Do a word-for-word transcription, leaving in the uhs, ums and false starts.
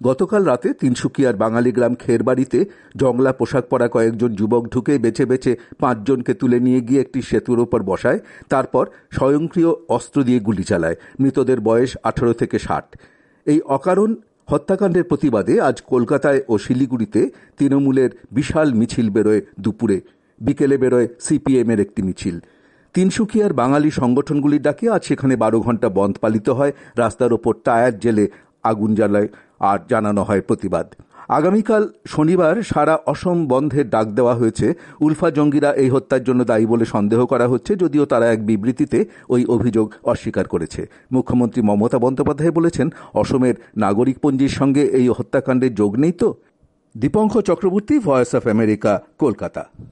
গতকাল রাতে তিনসুকিয়ার বাঙালি গ্রাম খেরবাড়িতে জংলা পোশাক পরা কয়েকজন যুবক ঢুকে বেছে বেছে পাঁচজনকে তুলে নিয়ে গিয়ে একটি সেতুর ওপর বসায়, তারপর স্বয়ংক্রিয় অস্ত্র দিয়ে গুলি চালায়। মৃতদের বয়স আঠারো থেকে ষাট। এই অকারণ হত্যাকাণ্ডের প্রতিবাদে আজ কলকাতায় ও শিলিগুড়িতে তৃণমূলের বিশাল মিছিল বেরোয়। দুপুরে বিকেলে বেরোয় সিপিএম এর একটি মিছিল। তিনসুকিয়ার বাঙালি সংগঠনগুলির ডাকে আজ সেখানে বারো ঘন্টা বন্ধ পালিত হয়। রাস্তার ওপর টায়ার জেলে আগুন জ্বালায় আর জানানো হয় প্রতিবাদ। আগামীকাল শনিবার সারা অসম বন্ধের ডাক দেওয়া হয়েছে। উলফা জঙ্গিরা এই হত্যার জন্য দায়ী বলে সন্দেহ করা হচ্ছে, যদিও তারা এক বিবৃতিতে ওই অভিযোগ অস্বীকার করেছে। মুখ্যমন্ত্রী মমতা বন্দ্যোপাধ্যায় বলেছেন, অসমের নাগরিকপঞ্জির সঙ্গে এই হত্যাকাণ্ডের যোগ নেই তো। Dipankar Chakraborty, voice of America, Kolkata.